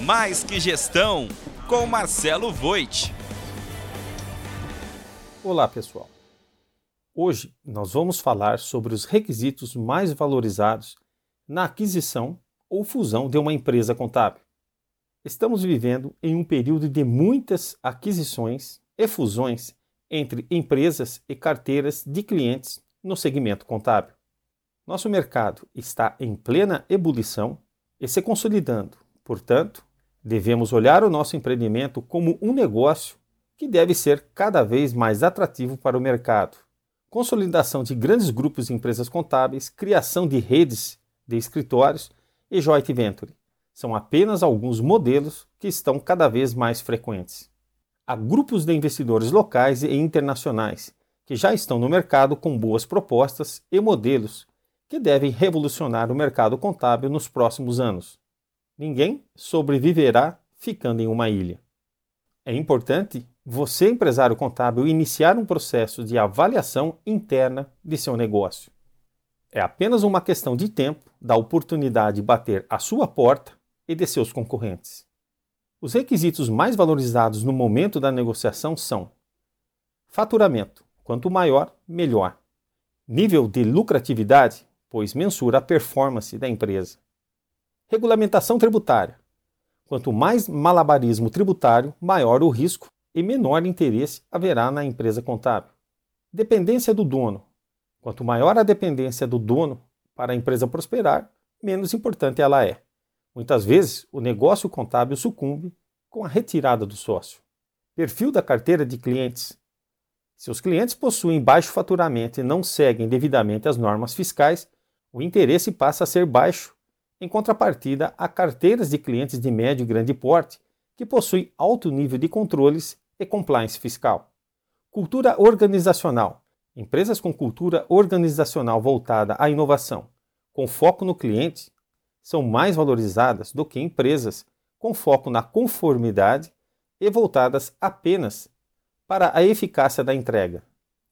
Mais que Gestão, com Marcelo Voit. Olá, pessoal. Hoje nós vamos falar sobre os requisitos mais valorizados na aquisição ou fusão de uma empresa contábil. Estamos vivendo em um período de muitas aquisições e fusões entre empresas e carteiras de clientes no segmento contábil. Nosso mercado está em plena ebulição e se consolidando. Portanto, devemos olhar o nosso empreendimento como um negócio que deve ser cada vez mais atrativo para o mercado. Consolidação de grandes grupos de empresas contábeis, criação de redes de escritórios e joint venture são apenas alguns modelos que estão cada vez mais frequentes. Há grupos de investidores locais e internacionais que já estão no mercado com boas propostas e modelos que devem revolucionar o mercado contábil nos próximos anos. Ninguém sobreviverá ficando em uma ilha. É importante você, empresário contábil, iniciar um processo de avaliação interna de seu negócio. É apenas uma questão de tempo da oportunidade de bater à sua porta e de seus concorrentes. Os requisitos mais valorizados no momento da negociação são: faturamento, quanto maior, melhor. Nível de lucratividade, pois mensura a performance da empresa. Regulamentação tributária. Quanto mais malabarismo tributário, maior o risco e menor interesse haverá na empresa contábil. Dependência do dono. Quanto maior a dependência do dono para a empresa prosperar, menos importante ela é. Muitas vezes, o negócio contábil sucumbe com a retirada do sócio. Perfil da carteira de clientes. Se os clientes possuem baixo faturamento e não seguem devidamente as normas fiscais, o interesse passa a ser baixo. Em contrapartida, há carteiras de clientes de médio e grande porte que possuem alto nível de controles e compliance fiscal. Cultura organizacional. Empresas com cultura organizacional voltada à inovação, com foco no cliente, são mais valorizadas do que empresas com foco na conformidade e voltadas apenas para a eficácia da entrega.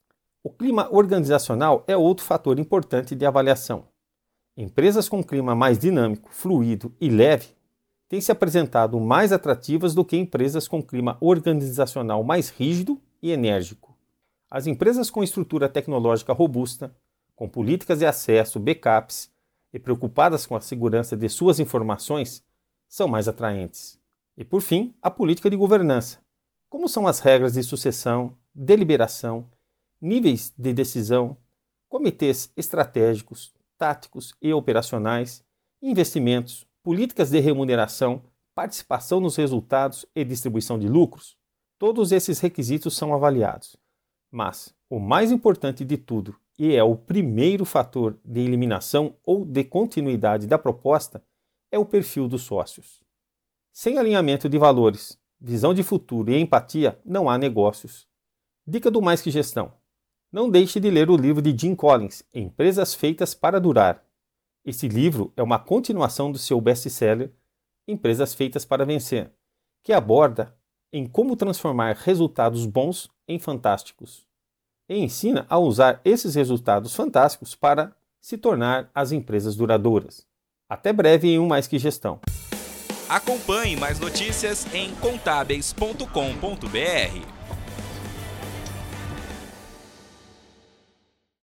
O clima organizacional é outro fator importante de avaliação. Empresas com clima mais dinâmico, fluido e leve têm se apresentado mais atrativas do que empresas com clima organizacional mais rígido e enérgico. As empresas com estrutura tecnológica robusta, com políticas de acesso, backups e preocupadas com a segurança de suas informações são mais atraentes. E por fim, a política de governança. Como são as regras de sucessão, deliberação, níveis de decisão, comitês estratégicos, táticos e operacionais, investimentos, políticas de remuneração, participação nos resultados e distribuição de lucros? Todos esses requisitos são avaliados. Mas o mais importante de tudo, e é o primeiro fator de eliminação ou de continuidade da proposta, é o perfil dos sócios. Sem alinhamento de valores, visão de futuro e empatia, não há negócios. Dica do Mais que Gestão. Não deixe de ler o livro de Jim Collins, Empresas Feitas para Durar. Esse livro é uma continuação do seu best-seller, Empresas Feitas para Vencer, que aborda em como transformar resultados bons em fantásticos e ensina a usar esses resultados fantásticos para se tornar as empresas duradouras. Até breve em um Mais que Gestão. Acompanhe mais notícias em contábeis.com.br.